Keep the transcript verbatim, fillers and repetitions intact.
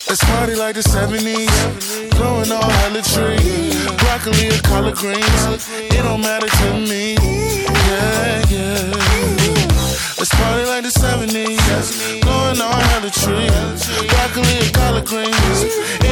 Let's party like the seventies, blowing all hella trees, broccoli or collard greens, it don't matter to me, yeah, yeah. Let's party like the seventies, blowing all hella trees, broccoli or collard greens,